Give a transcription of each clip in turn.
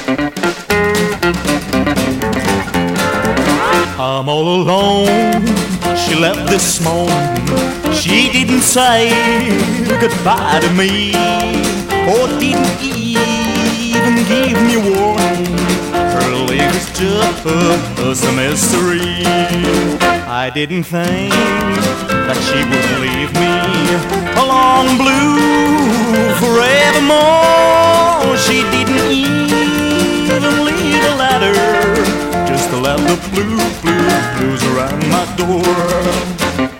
I'm all alone, she left this morning. She didn't say goodbye to me, or didn't even give me warning. Her leave is just a mystery. I didn't think that she would leave me alone blue forevermore. She didn't even leave a letter, just left the blues around my door.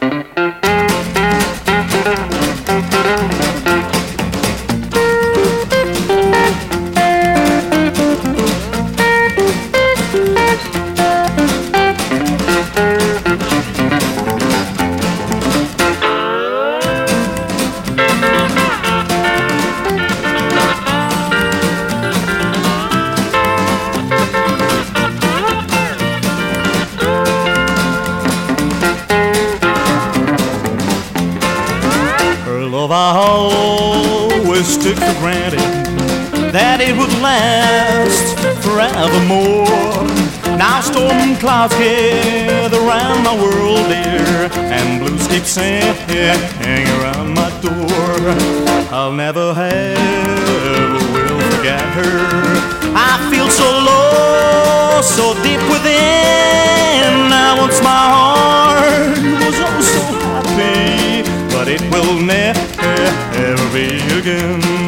Love I always took for granted that it would last forevermore. Now storm clouds gather around my world, dear, and blues keep singing around my door. I'll never ever will forget her. I feel so low, so deep within. Now once my heart was oh so happy, but it will never be again.